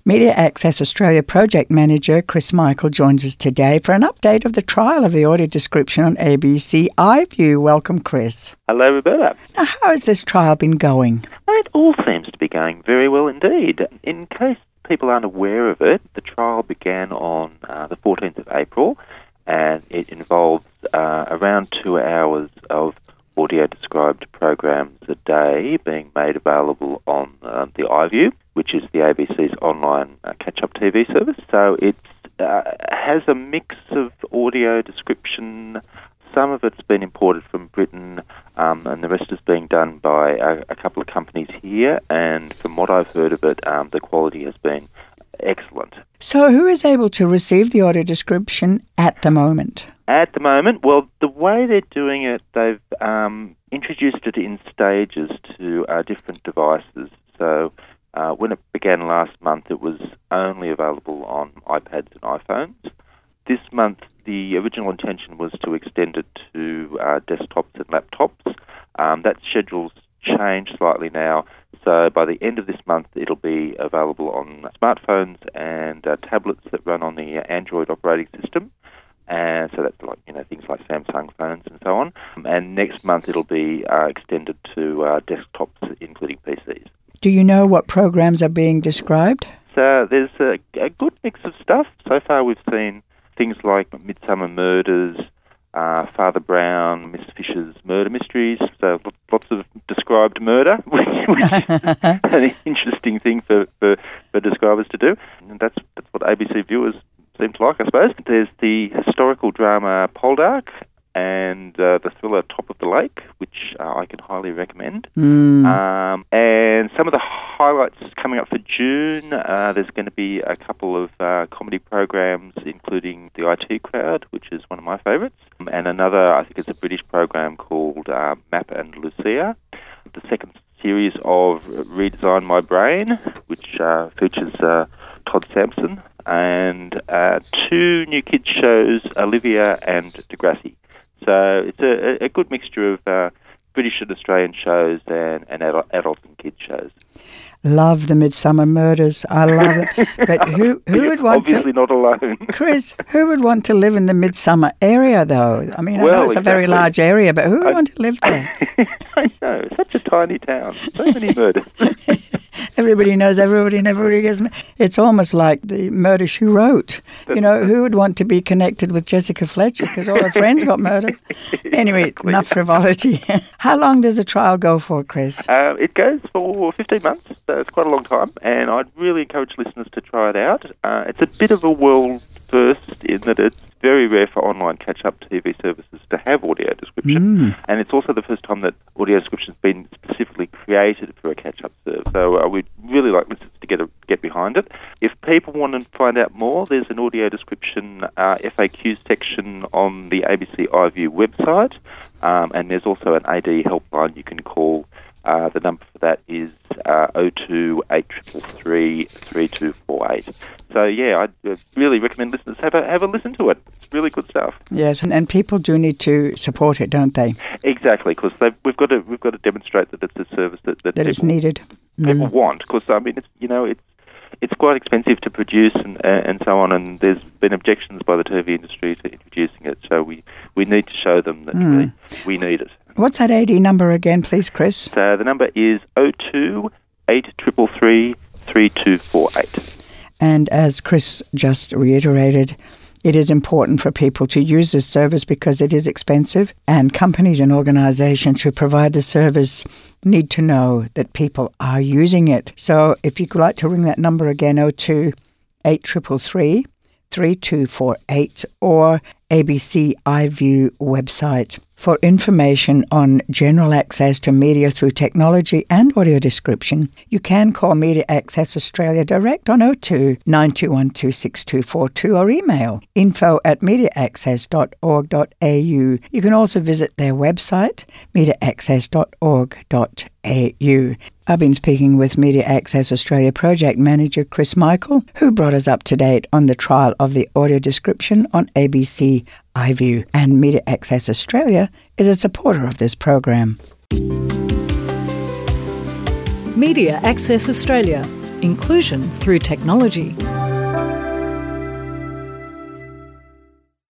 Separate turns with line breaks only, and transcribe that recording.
Media Access Australia Project Manager Chris Michael joins us today for an update of the trial of the audio description on ABC iView. Welcome, Chris.
Hello, Roberta.
Now, how has this trial been going?
It all seems to be going very well indeed. In case people aren't aware of it, the trial began on the 14th of April, and it involves around 2 hours of audio-described programs a day being made available on the iView, which is the ABC's online catch-up TV service. So it has a mix of audio description. Some of it's been imported from Britain, and the rest is being done by a couple of companies here. And from what I've heard of it, the quality has been excellent.
So who is able to receive the audio description at the moment?
At the moment, well, the way they're doing it, they've introduced it in stages to different devices. So when it began last month, it was only available on iPads and iPhones. This month, the original intention was to extend it to desktops and laptops. That schedule's changed slightly now. So by the end of this month, it'll be available on smartphones and tablets that run on the Android operating system. And so that's like, things like Samsung phones and so on. And next month, it'll be extended to desktops, including PCs.
Do you know what programs are being described?
So there's a good mix of stuff. So far, we've seen things like Midsummer Murders, Father Brown, Miss Fisher's Murder Mysteries, so lots of described murder, which is an interesting thing for describers to do. And that's what ABC viewers seem to like, I suppose. There's the historical drama Poldark and the thriller Top of the Lake, which I can highly recommend. And some of the highlights coming up for June, there's going to be a couple of comedy programs, including The IT Crowd, which is one of my favourites, and another, I think it's a British program called Map and Lucia. The second series of Redesign My Brain, which features Todd Sampson, and 2 new kids shows, Olivia and Degrassi. So it's a good mixture of British and Australian shows and adult and kids shows.
Love the Midsummer Murders. I love it. But who would want
obviously not alone.
Chris, who would want to live in the Midsummer area, though? I mean, I know it's a very large area, but who would want to live there?
I know. Such a tiny town. So many murders.
Everybody knows everybody and everybody gets... It's almost like the Murder, She Wrote. Who would want to be connected with Jessica Fletcher because all her friends got murdered? Anyway,
exactly.
Enough frivolity. How long does the trial go for, Chris?
It goes for 15 months. So it's quite a long time, and I'd really encourage listeners to try it out. It's a bit of a world first in that it's very rare for online catch-up TV services to have audio description, and it's also the first time that audio description has been specifically created for a catch-up service. So we'd really like listeners to get behind it. If people want to find out more, there's an audio description FAQ section on the ABC iView website, and there's also an AD helpline you can call. The number for that is 02 8333 3248. So yeah, I'd really recommend listeners have a listen to it. It's really good stuff.
Yes, and people do need to support it, don't they?
Exactly, because we've got to demonstrate that it's a service that
is needed.
People want, because I mean it's quite expensive to produce and so on, and there's been objections by the TV industry to introducing it. So we need to show them that we need it.
What's that AD number again, please, Chris?
So the number is 02 8333 3248.
And as Chris just reiterated, it is important for people to use this service because it is expensive, and companies and organizations who provide the service need to know that people are using it. So if you'd like to ring that number again, 02 8333 3248 or ABC iView website. For information on general access to media through technology and audio description, you can call Media Access Australia direct on 02 9212 6242 or email info@mediaaccess.org.au. You can also visit their website, mediaaccess.org.au. I've been speaking with Media Access Australia Project Manager Chris Michael, who brought us up to date on the trial of the audio description on ABC iView, and Media Access Australia is a supporter of this program.
Media Access Australia, inclusion through technology.